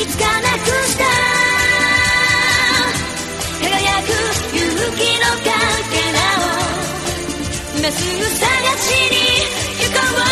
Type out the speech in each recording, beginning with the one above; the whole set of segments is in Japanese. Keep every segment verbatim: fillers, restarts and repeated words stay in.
いつかなくした輝く勇気のかけらを今すぐ探しに行こう。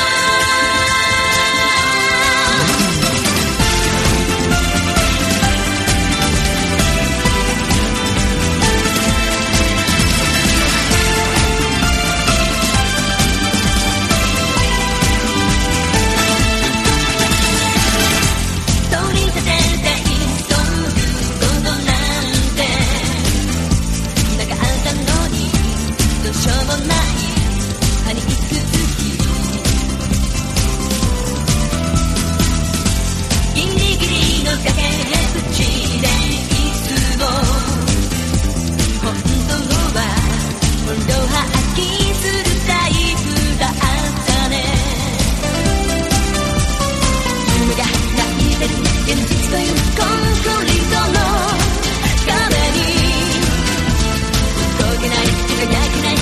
しょうもないパニック好きギリギリの崖っぷちでいつも本当は本領発揮するタイプだったね。夢が泣いてる現実というコンクリートの壁に動けない輝けない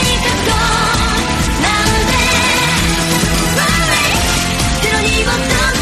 もっと